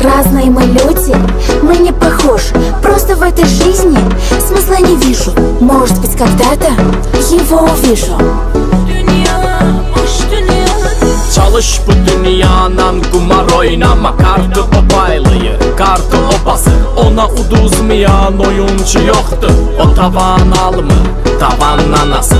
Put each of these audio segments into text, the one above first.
Разные мы люди, мы не похожи. Просто в этой жизни смысла не вижу. Может быть, когда-то его увижу. Çalış bu dünyanın kumar oynama. Kartı o paylayır, kartı o basır. Ona uduzmayan oyuncu yoktur. O tavan alımı, tavan anası.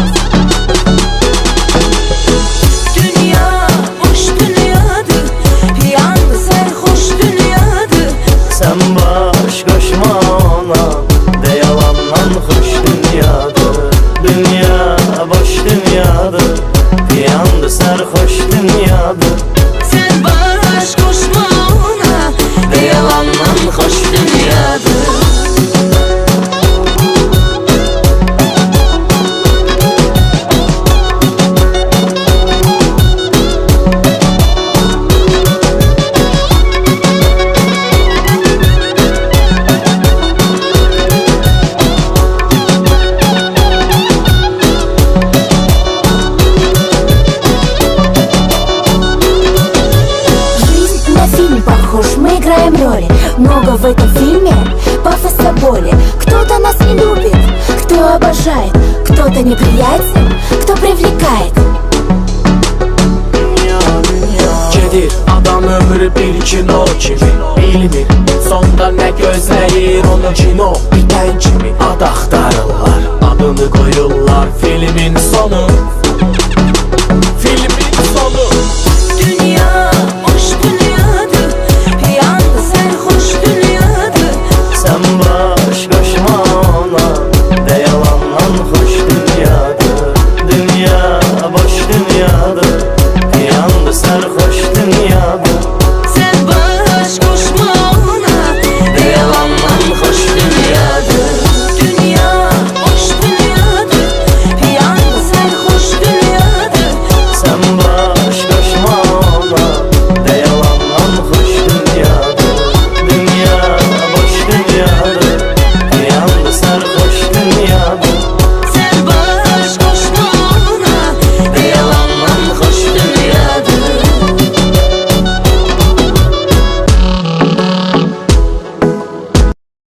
Dünya boş dünyadır, yandı serhoş dünyadır. Sen baş koşma ona, de yalandan hoş dünyadır. Dünya boş dünyadır, yandı serhoş dünyadır. Sen baş koşma ona, de yalandan hoş dünyadır. Мы играем роли, много в этом фильме пафоса боли. Кто-то нас не любит, кто обожает, кто-то неприятен, кто привлекает. Gedir adam ömrü bir kino kimi. Bilmir sonda ne gözləyir onu kino. Bitən kimi